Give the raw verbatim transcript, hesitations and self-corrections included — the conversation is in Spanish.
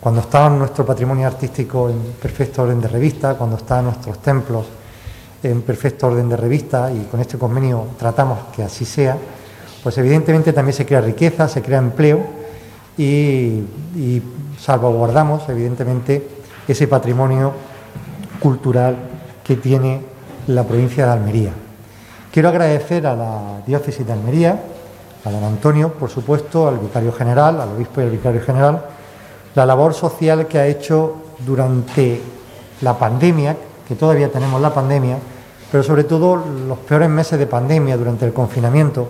cuando está nuestro patrimonio artístico en perfecto orden de revista, cuando están nuestros templos en perfecto orden de revista, y con este convenio tratamos que así sea, pues evidentemente también se crea riqueza, se crea empleo y, y salvaguardamos evidentemente ese patrimonio cultural que tiene la provincia de Almería. Quiero agradecer a la diócesis de Almería, a don Antonio, por supuesto, al vicario general, al obispo y al vicario general, la labor social que ha hecho durante la pandemia, que todavía tenemos la pandemia, pero sobre todo los peores meses de pandemia durante el confinamiento,